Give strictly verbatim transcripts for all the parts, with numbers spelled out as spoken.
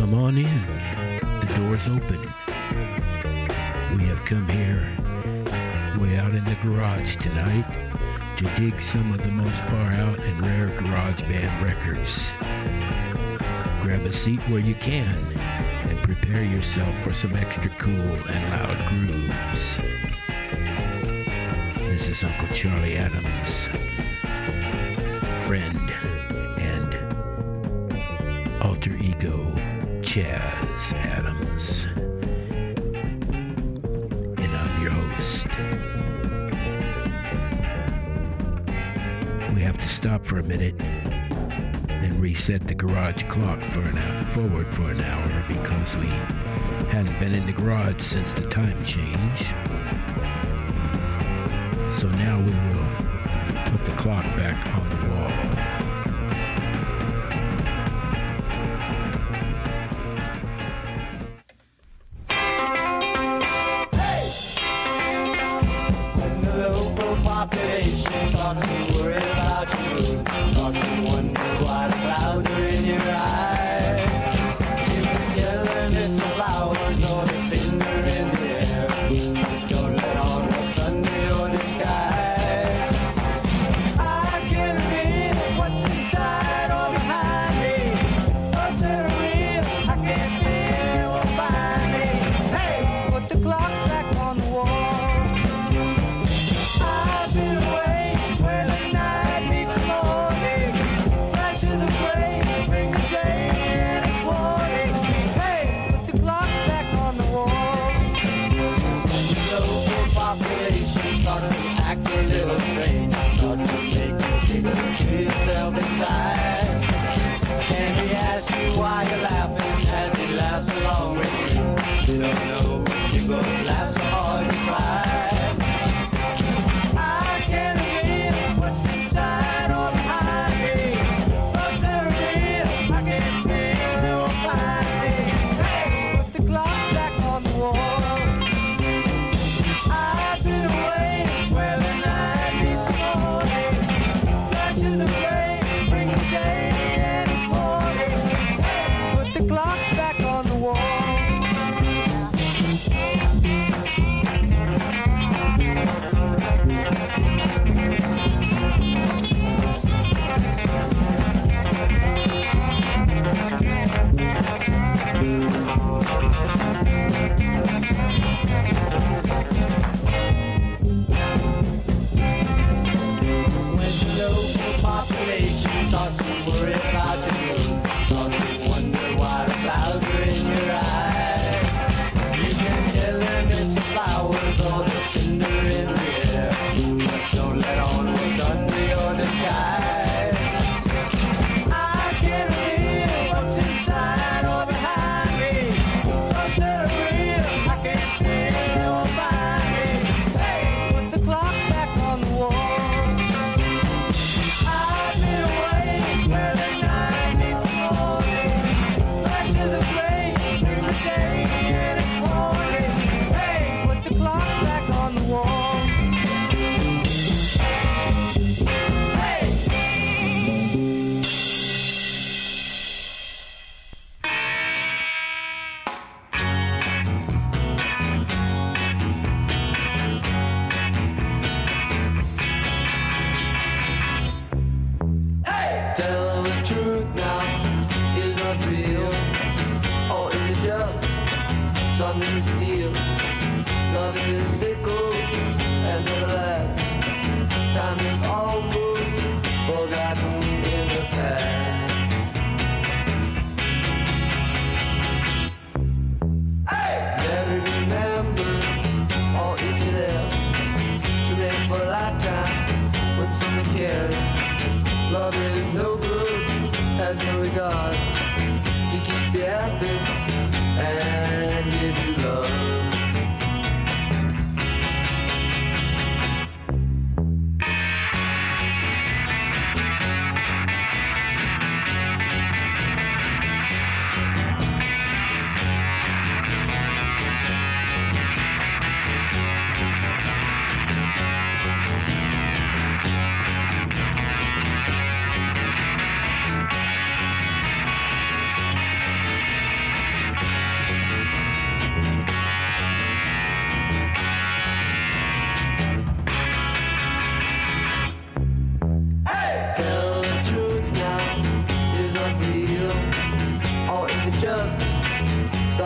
Come on in. The door's open. We have come here, way out in the garage tonight, to dig some of the most far out and rare garage band records. Grab a seat where you can and prepare yourself for some extra cool and loud grooves. This is Uncle Charlie Adams, friend and alter ego Chaz Adams, and I'm your host. We have to stop for a minute and reset the garage clock for an hour, forward for an hour, because we hadn't been in the garage since the time change. So now we will put the clock back on the wall.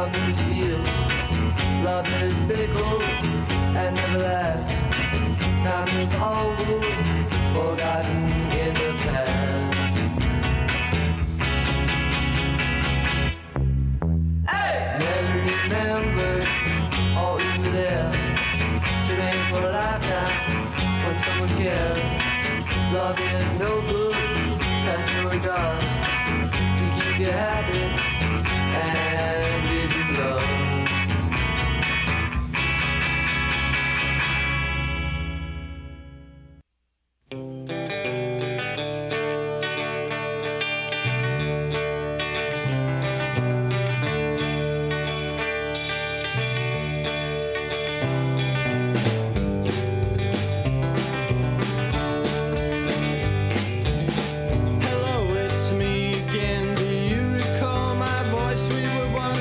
nothing to steal. Love is fickle and never lasts. Time is all good, forgotten in the past. Hey! Never remembered, or you were there to make for a lifetime when someone cares. Love is no good, has no regard to keep you happy and give you love. Hello, it's me again. Do you recall my voice? We were once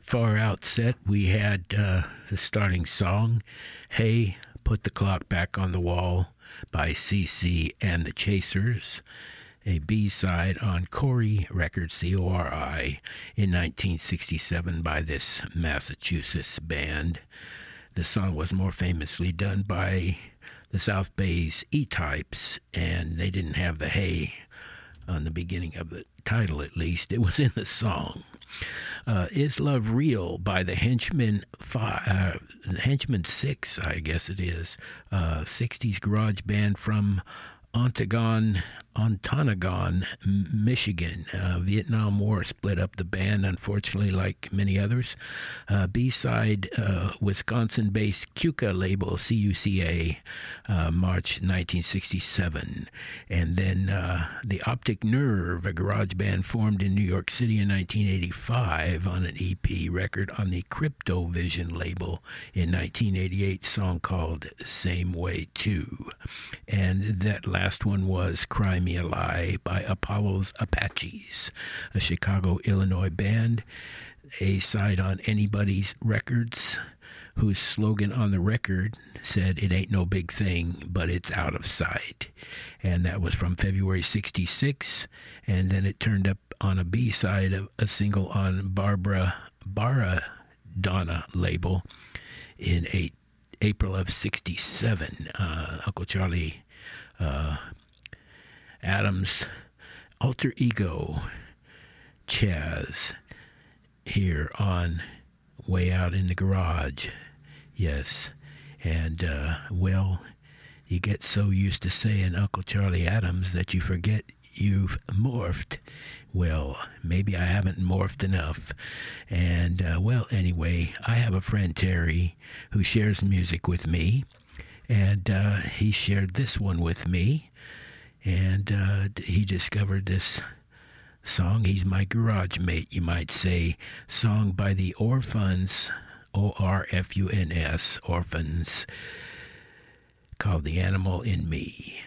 Far Out set, we had uh, the starting song, Hey, Put the Clock Back on the Wall by C C and the Chasers, a B-side on Cori Records, C O R I, in nineteen sixty-seven by this Massachusetts band. The song was more famously done by the South Bay's E-Types, and they didn't have the hey on the beginning of the title, at least. It was in the song. Uh, Is Love Real by the Henchmen, five, uh, Henchmen six, I guess it is, uh, sixties garage band from Ontonagon, Ontonagon, Michigan. Uh, Vietnam War split up the band, unfortunately, like many others. Uh, B-side, uh, Wisconsin-based Cuca label, C U C A, uh, March nineteen sixty-seven. And then uh, the Optic Nerve, a garage band formed in New York City in nineteen eighty-five on an E P record on the Cryptovision label in nineteen eighty-eight, song called Same Way Too. And that last one was Cry Me a Lie by Apollo's Apaches, a Chicago, Illinois band, a side on Anybody's Records, whose slogan on the record said, "It ain't no big thing, but it's out of sight." And that was from February sixty-six, and then it turned up on a B-side of a single on Barbara Baradonna label in eight, April of sixty-seven. Uh, Uncle Charlie uh, Adams' alter ego, Chaz, here on Way Out in the Garage. Yes, and, uh, well, you get so used to saying Uncle Charlie Adams that you forget you've morphed. Well, maybe I haven't morphed enough. And, uh, well, anyway, I have a friend, Terry, who shares music with me, and uh, he shared this one with me, and uh, he discovered this song. He's my garage mate, you might say. Song by the Orphans, O R F U N S, Orphans, called The Animal in Me.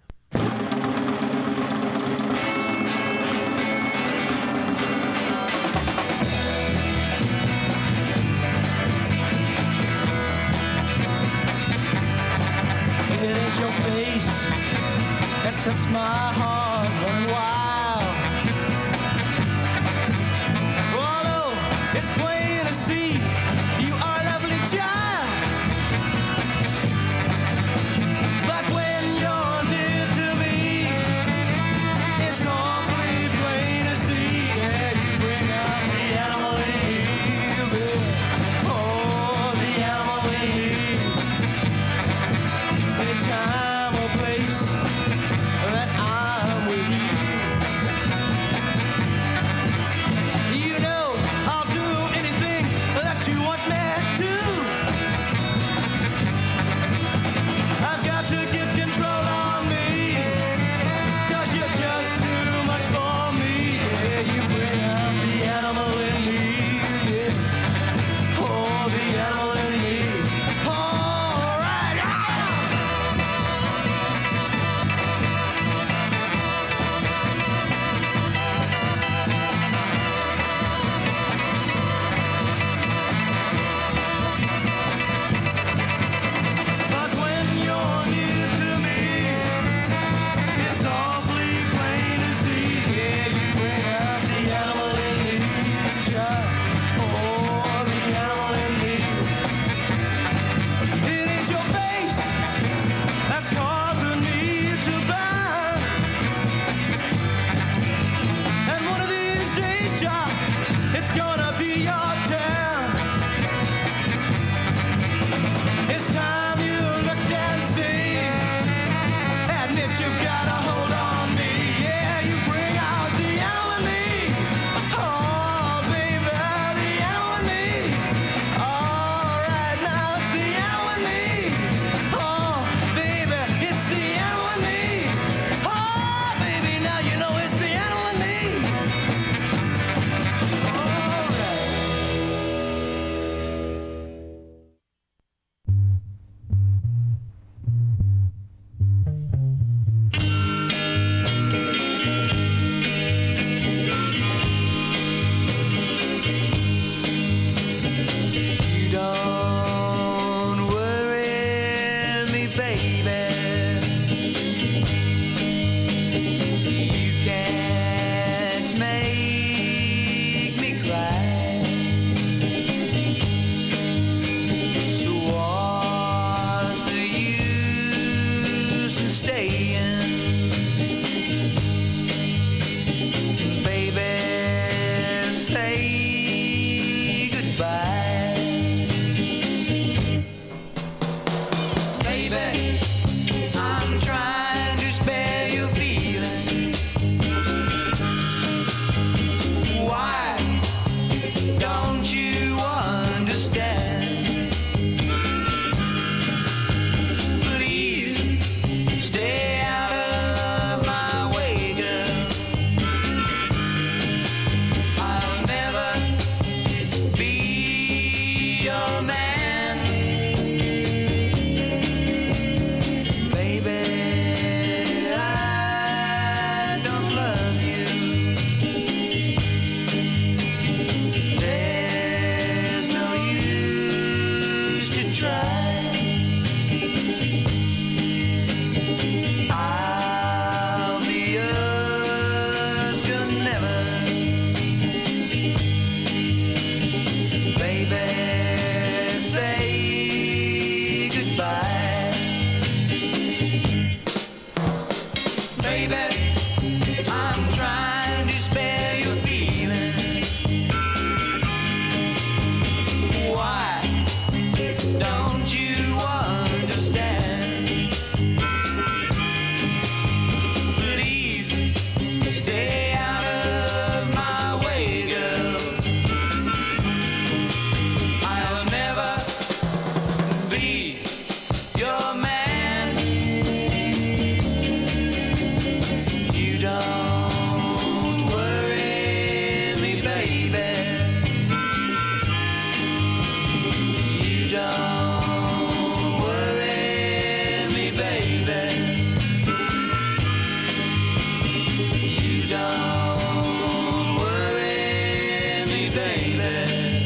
It ain't your face that sets my heart running wild. Although it's plain to see you are a lovely child, but when you're near to me, it's awfully plain to see. Yeah, you bring out the animal in me, baby. Oh, the animal in me. Any time or place that I'm with you. goodbye. Baby, I'm trying to spare your feeling. Why don't you understand? Please stay out of my way, girl. I'll never be your man. You don't worry me, baby. You don't worry me, baby. You don't worry me, baby.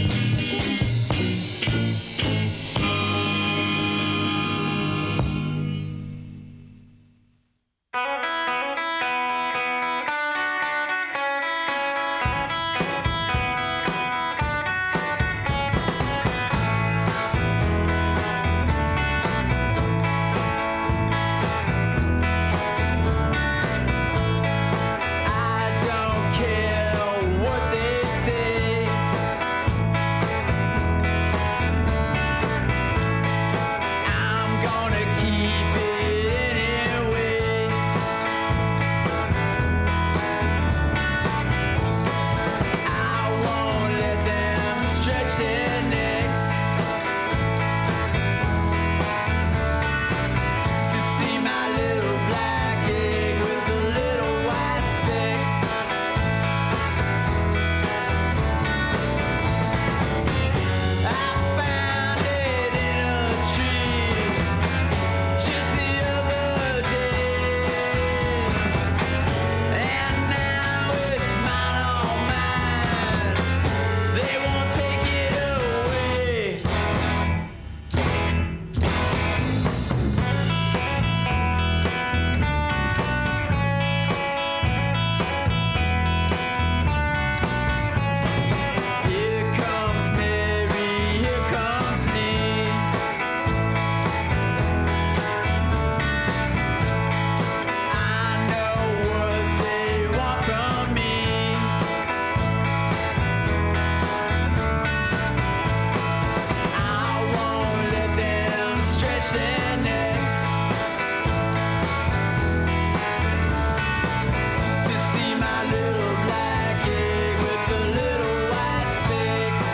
I don't care what they say. I'm gonna keep it anyway. I won't let them stretch their necks to see my little black egg with the little white specks. I found it in a tree just the other day, and now it's mine, all mine. They won't take it away. Here comes Mary, here comes me. I know what they want from me. I won't let them stretch their necks to see my little black egg with the little white specks.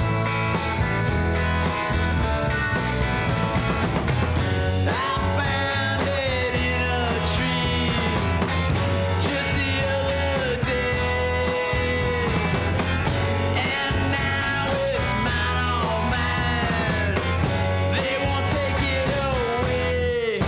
I found it in a tree just the other day, and now it's mine, all mine. They won't take it away.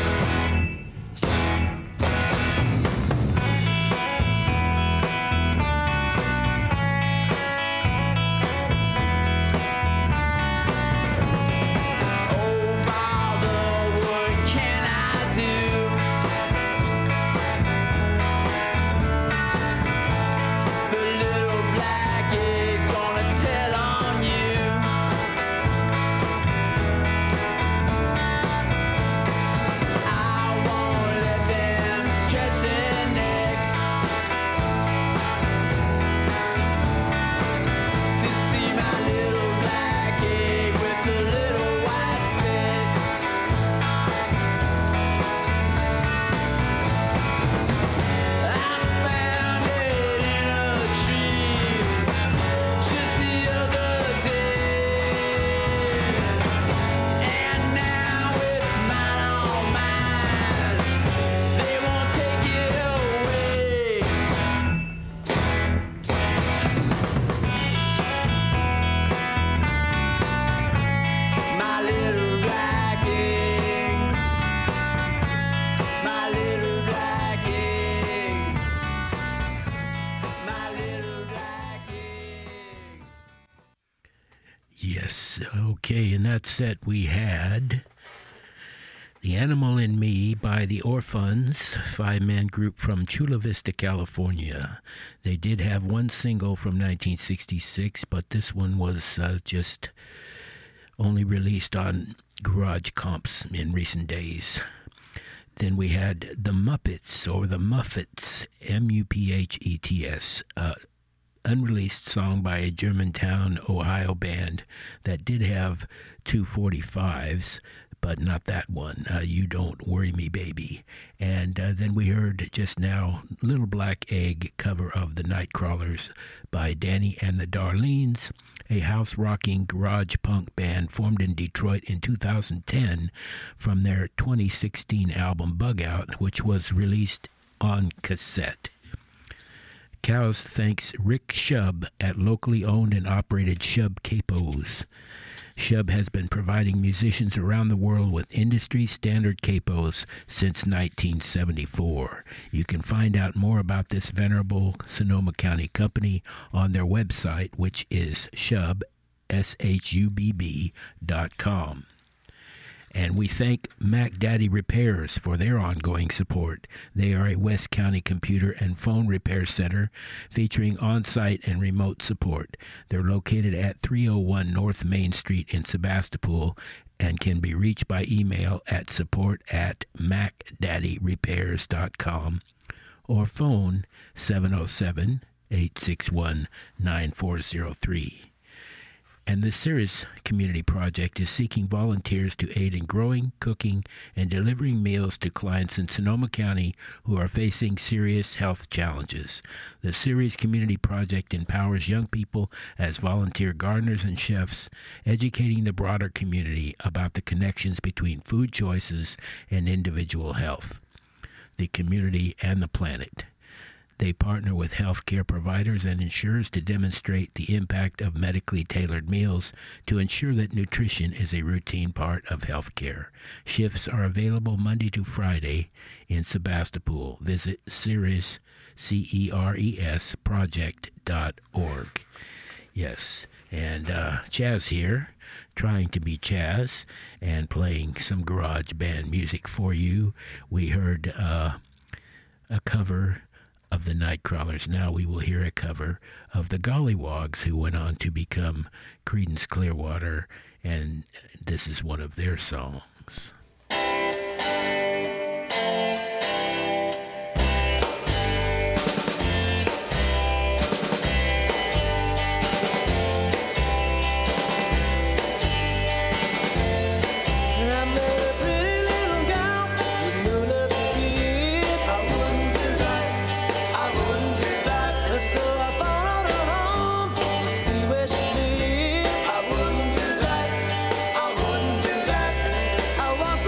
Oh, bother, what can I do? The little black egg's gonna tell on you. I won't let them stretch their necks to see my little black egg with the little white specks. I found it in a tree just the other day, and now it's mine, all mine. They won't take it away. My little black egg, my little black egg, my little black egg. Yes, okay, in that set we had The Animal in Me by the Orphans, five-man group from Chula Vista, California. They did have one single from nineteen sixty-six, but this one was uh, just only released on garage comps in recent days. Then we had the Muppets, or the Muffets, M U P H E T S, uh, unreleased song by a Germantown, Ohio band that did have two forty-fives, but not that one, uh, You Don't Worry Me Baby. And uh, then we heard just now Little Black Egg cover of the Nightcrawlers by Danny and the Darlenes, a house-rocking garage punk band formed in Detroit in two thousand ten from their twenty sixteen album Bug Out, which was released on cassette. Cows thanks Rick Shub at locally owned and operated Shub Capos. Shub has been providing musicians around the world with industry-standard capos since nineteen seventy-four. You can find out more about this venerable Sonoma County company on their website, which is shub, S H U B B, dot com. And we thank Mac Daddy Repairs for their ongoing support. They are a West County computer and phone repair center featuring on-site and remote support. They're located at three oh one North Main Street in Sebastopol and can be reached by email at support at mac daddy repairs dot com or phone seven oh seven, eight six one, nine four oh three. And the Cirrus Community Project is seeking volunteers to aid in growing, cooking, and delivering meals to clients in Sonoma County who are facing serious health challenges. The Cirrus Community Project empowers young people as volunteer gardeners and chefs, educating the broader community about the connections between food choices and individual health, the community, and the planet. They partner with healthcare providers and insurers to demonstrate the impact of medically tailored meals to ensure that nutrition is a routine part of healthcare. Shifts are available Monday to Friday in Sebastopol. Visit Ceres, C E R E S, project dot org. Yes, and uh, Chaz here, trying to be Chaz and playing some garage band music for you. We heard uh, a cover of the Nightcrawlers. Now we will hear a cover of the Gollywogs, who went on to become Creedence Clearwater, and this is one of their songs. I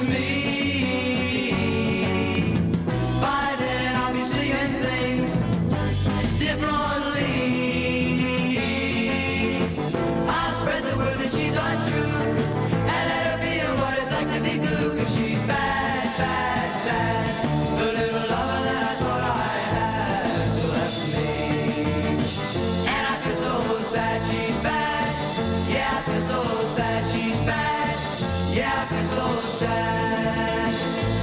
that's me. By then I'll be seeing things differently. I'll spread the word that she's untrue and let her feel what it's like to be blue, 'cause she's bad, bad, bad. The little lover that I thought I had left me. And I feel so sad she's bad. Yeah, I feel so sad she's bad. Yeah, I feel so sad.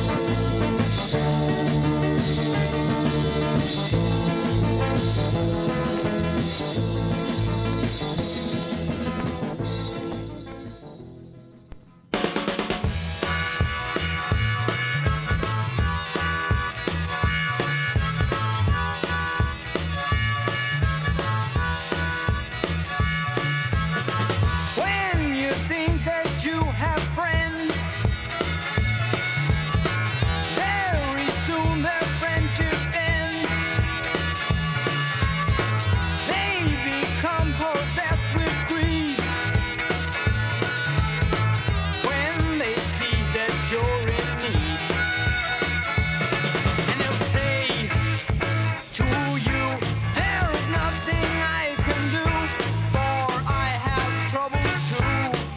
When you think that you have friends, very soon their friendship ends. They become possessed with greed when they see that you're in need. And they'll say to you, there's nothing I can do, for I have trouble too.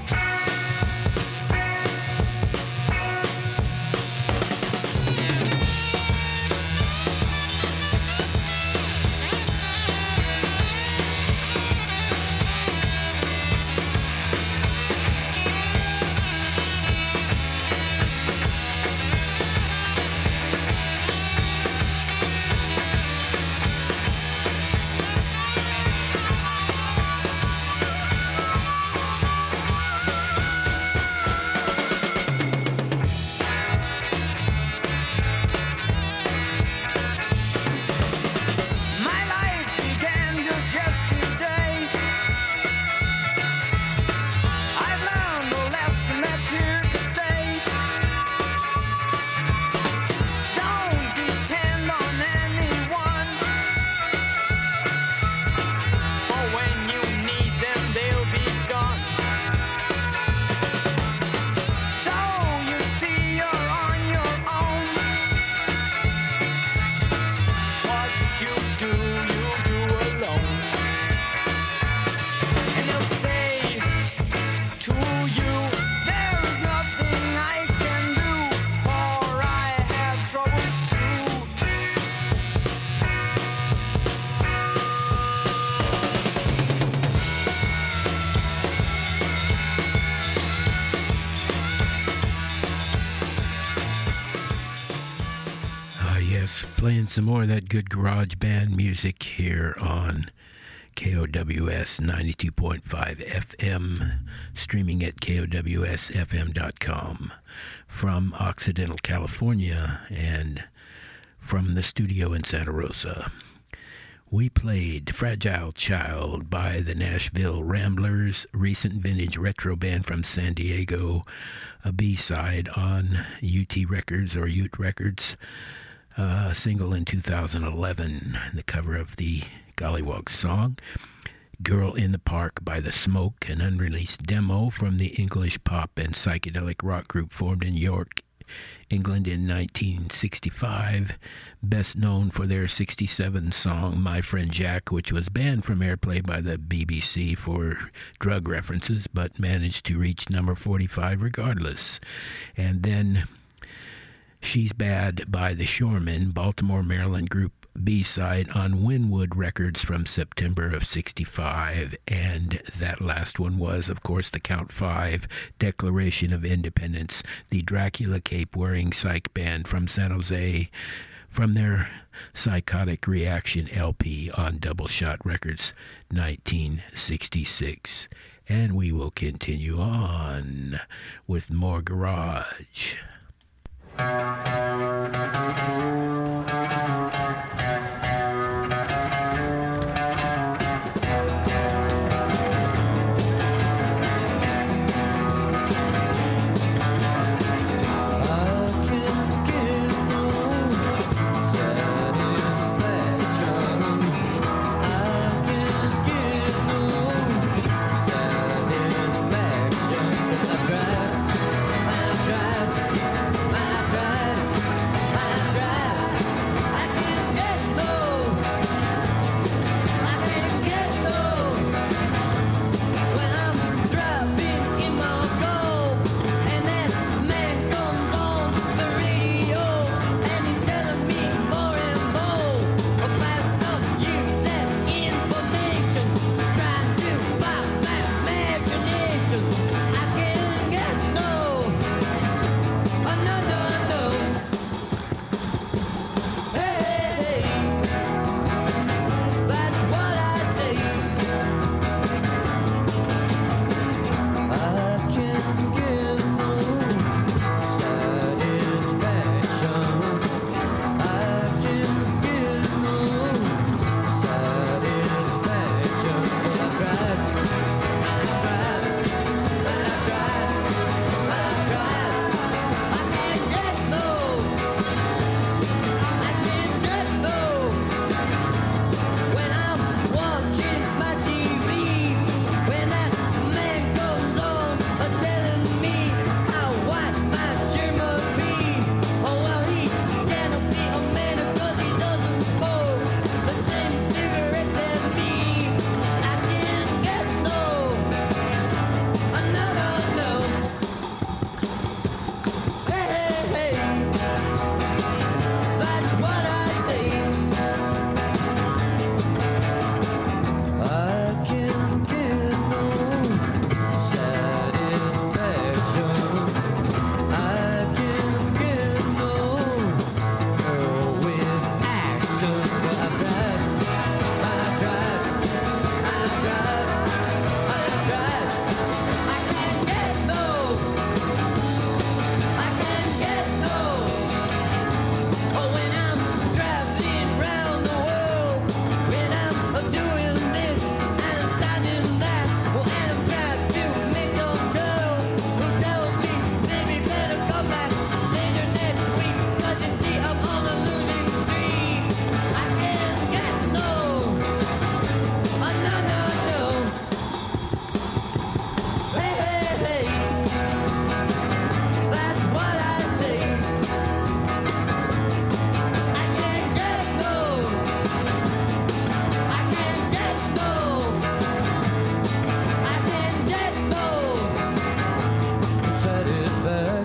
My life began just yesterday. I've learned a lesson that's here to stay. Don't depend on anyone, for when you need them, they'll be gone. So you see you're on your own. What you do, you do alone. And they'll say to you, there's nothing I can do, for I have troubles too. Ah, yes, playing some more of that good garage band music here on K O W S ninety-two point five F M, streaming at K O W S F M dot com from Occidental, California, and from the studio in Santa Rosa. We played Fragile Child by the Nashville Ramblers, recent vintage retro band from San Diego, a B-side on U T Records or Ute Records, a single in two thousand eleven, the cover of the Gollywog song. Girl in the Park by The Smoke, an unreleased demo from the English pop and psychedelic rock group formed in York, England in nineteen sixty-five, best known for their sixty-seven song My Friend Jack, which was banned from airplay by the B B C for drug references, but managed to reach number forty-five regardless. And then She's Bad by the Shoremen, Baltimore, Maryland group B-side on Winwood Records from September of sixty-five, and that last one was, of course, the Count Five, Declaration of Independence, the Dracula cape-wearing psych band from San Jose, from their Psychotic Reaction L P on Double Shot Records, nineteen sixty-six. And we will continue on with more garage. Satisfaction. I drive, I drive.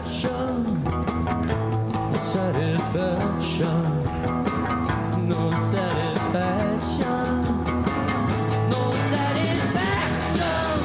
satisfaction, satisfaction, no satisfaction, no satisfaction.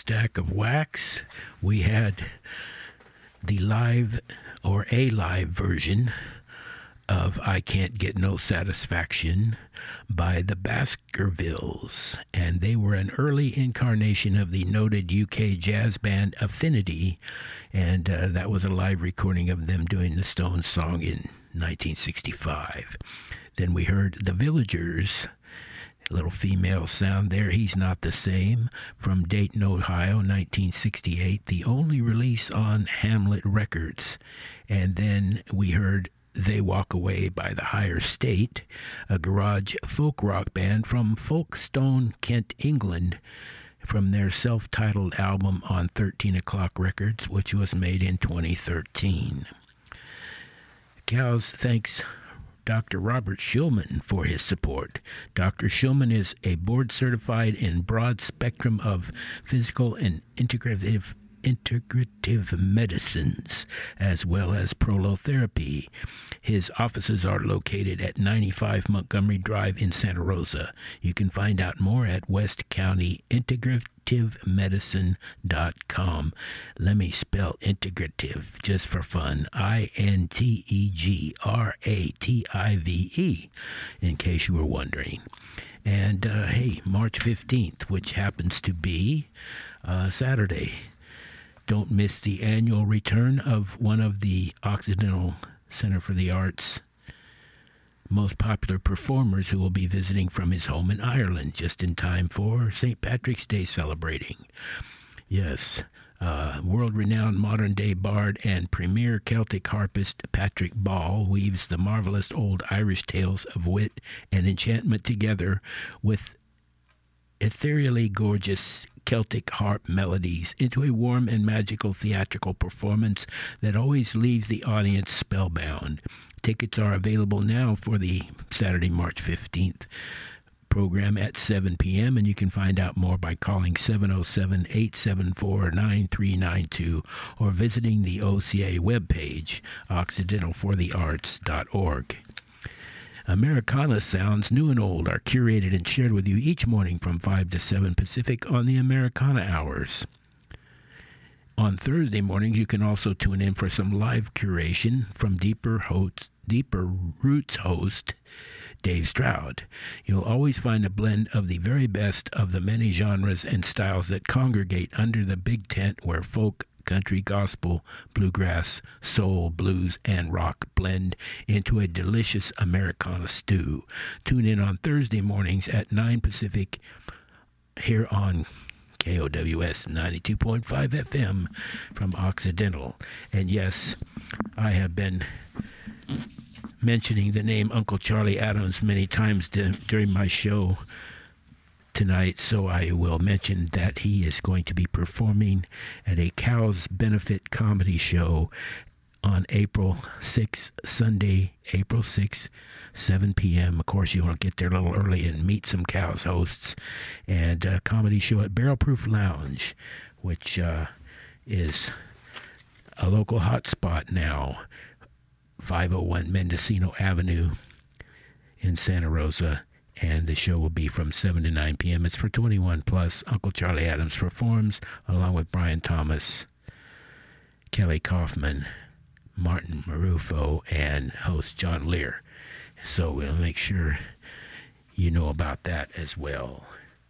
Stack of Wax, we had the live or a live version of I Can't Get No Satisfaction by the Baskervilles, and they were an early incarnation of the noted U K jazz band Affinity, and uh, that was a live recording of them doing the Stones song in nineteen sixty-five. Then we heard The Villagers, a little female sound there, He's Not the Same, from Dayton, Ohio, nineteen sixty-eight, the only release on Hamlet Records. And then we heard They Walk Away by the Higher State, a garage folk rock band from Folkestone, Kent, England, from their self-titled album on thirteen o'clock Records, which was made in twenty thirteen. Cows thanks Doctor Robert Shulman for his support. Doctor Shulman is a board-certified in broad spectrum of physical and integrative integrative medicines, as well as prolotherapy. His offices are located at ninety-five Montgomery Drive in Santa Rosa. You can find out more at west county integrative medicine dot com. Let me spell integrative just for fun. I N T E G R A T I V E, in case you were wondering. And, uh, hey, March fifteenth, which happens to be uh, Saturday. Don't miss the annual return of one of the Occidental Center for the Arts' most popular performers, who will be visiting from his home in Ireland just in time for Saint Patrick's Day celebrating. Yes, uh, world-renowned modern-day bard and premier Celtic harpist Patrick Ball weaves the marvelous old Irish tales of wit and enchantment together with ethereally gorgeous Celtic harp melodies into a warm and magical theatrical performance that always leaves the audience spellbound. Tickets are available now for the Saturday, March fifteenth program at seven p.m., and you can find out more by calling seven oh seven, eight seven four, nine three nine two or visiting the O C A webpage, occidental for the arts dot org. Americana sounds, new and old, are curated and shared with you each morning from five to seven Pacific on the Americana Hours. On Thursday mornings, you can also tune in for some live curation from Deeper, host, Deeper Roots host Dave Stroud. You'll always find a blend of the very best of the many genres and styles that congregate under the big tent where folk, country, gospel, bluegrass, soul, blues, and rock blend into a delicious Americana stew. Tune in on Thursday mornings at nine Pacific here on K O W S ninety-two point five F M from Occidental. And yes, I have been mentioning the name Uncle Charlie Adams many times d- during my show tonight, so I will mention that he is going to be performing at a Cows Benefit comedy show on April sixth, Sunday, April sixth, seven p.m. Of course, you want to get there a little early and meet some Cows hosts. And a comedy show at Barrel Proof Lounge, which uh, is a local hotspot now, five oh one Mendocino Avenue in Santa Rosa. And the show will be from seven to nine p.m. It's for twenty-one plus. Uncle Charlie Adams performs along with Brian Thomas, Kelly Kaufman, Martin Marufo, and host John Lear. So we'll make sure you know about that as well.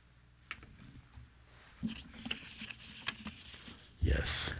Yes.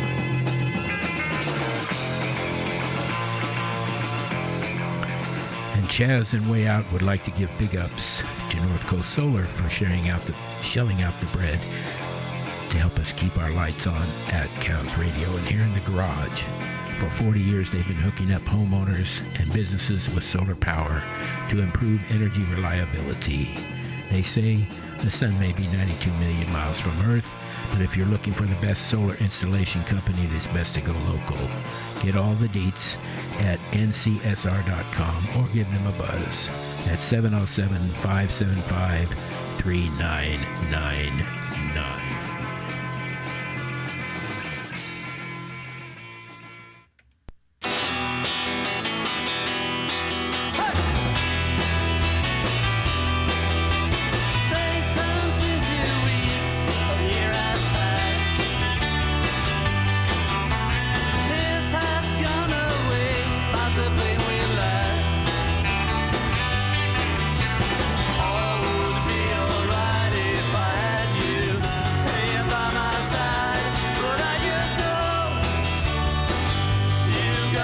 And Chaz and Way Out would like to give big ups to North Coast Solar for sharing out the, shelling out the bread to help us keep our lights on at Cows Radio and here in the garage. For forty years, they've been hooking up homeowners and businesses with solar power to improve energy reliability. They say the sun may be ninety-two million miles from Earth, but if you're looking for the best solar installation company, it's best to go local. Get all the deets at N C S R dot com or give them a buzz at seven oh seven, five seven five, three nine nine nine. Days turns into weeks, a year has passed.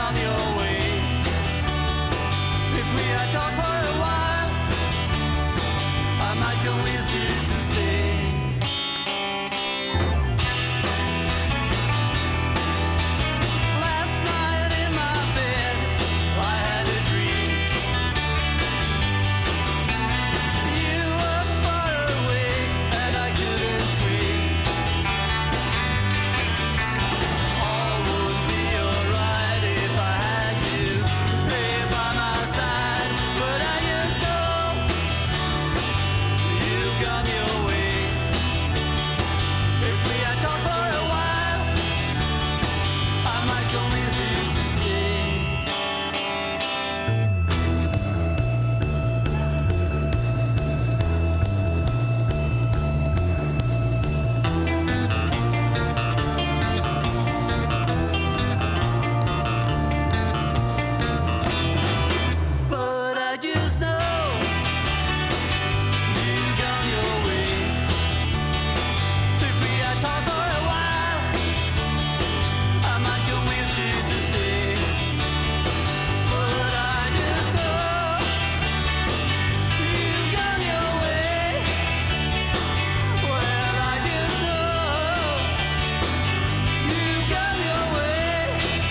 come your way. If we had talked for a while, I might convince you to stay. Last night in my bed, I had a dream. You were far away and I couldn't sleep. All would be alright if I had you lay by my side, but I just know you've gone your way. If we had talked for a while, I might convince you to stay. But I just know you've gone your way. If we had talked for a while, I might convince you to stay. But I just know you've gone your way. Well, I just know you've gone your way.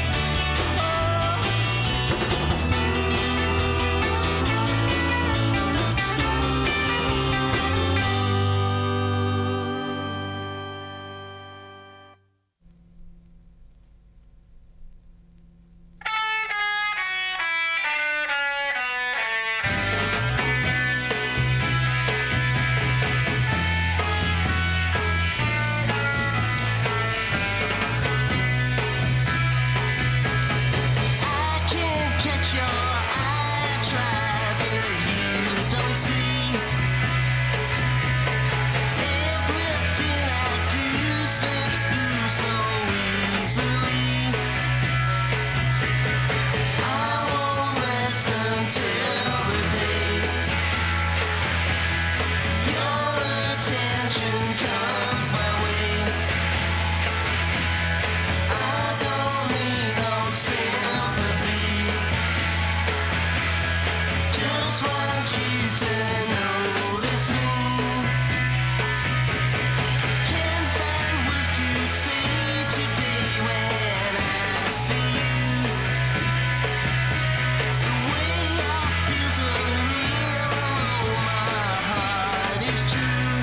I can't catch your eye, try, but you don't see. Everything I do slips through so easily. I won't rest until the day your attention comes my way. I don't need no sympathy, just want you to notice me. Can't find words to say today when I see you. The way I feel's unreal, oh my heart is true.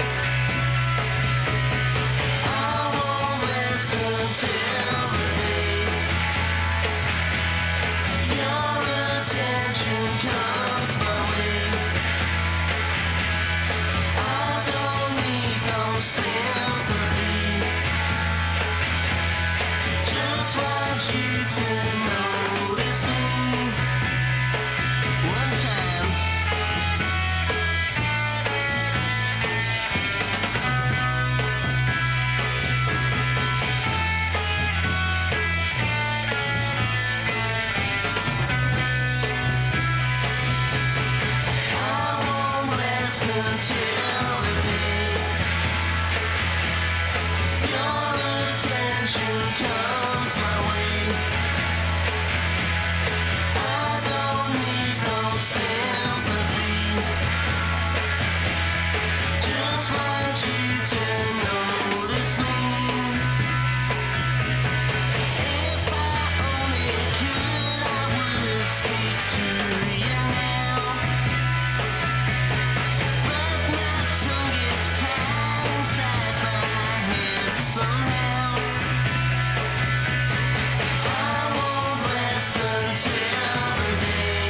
I won't rest until the day your attention comes my way. I don't need no sympathy, just want you to notice me. One time. I won't rest until the day your attention comes my way. I don't need no sympathy, just want you to notice me. If I only could, I would speak to you now. But my tongue gets tied inside my head somehow. I won't rest until the day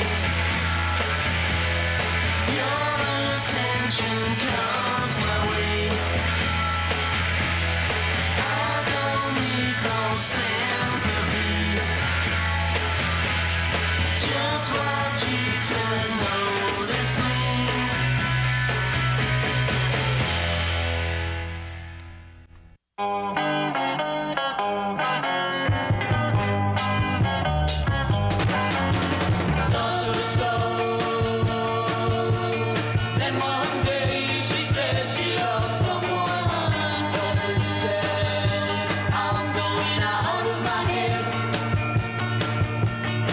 your attention comes my way. I don't need no sympathy, just want you to notice me. Then one day she said she loved someone else instead. I'm going out of my head.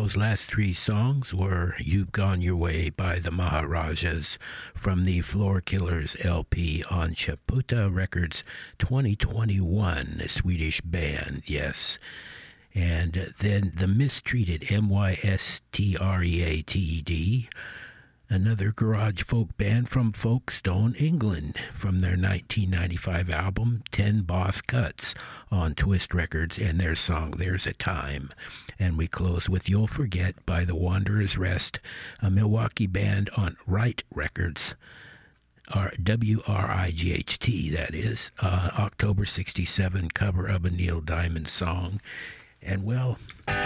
those last three songs were You've Gone Your Way by the Maharajas from the Floor Killers L P on Chaputa Records twenty twenty-one, a Swedish band, yes. And then The Mistreated, M Y S T R E A T E D, another garage folk band from Folkestone, England, from their nineteen ninety-five album Ten Boss Cuts on Twist Records, and their song There's a Time. And we close with You'll Forget by The Wanderer's Rest, a Milwaukee band on Right Records, or W R I G H T, that is, uh, October sixty-seven cover of a Neil Diamond song. And well,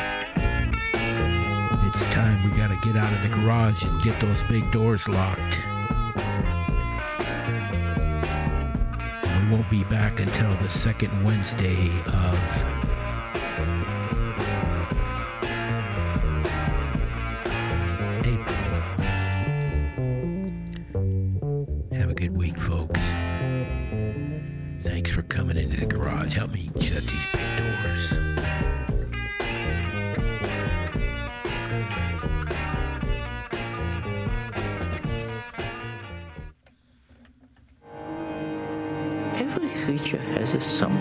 it's time we gotta get out of the garage and get those big doors locked. And we won't be back until the second Wednesday of April. Have a good week, folks. Thanks for coming into the garage. Help me shut these big doors. Every creature has a song,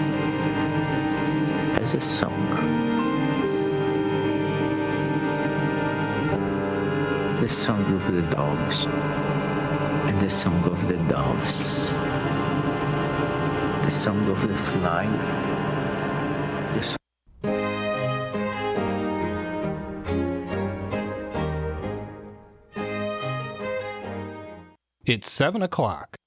has a song. The song of the dogs and the song of the doves, the song of the fly, the song. It's seven o'clock.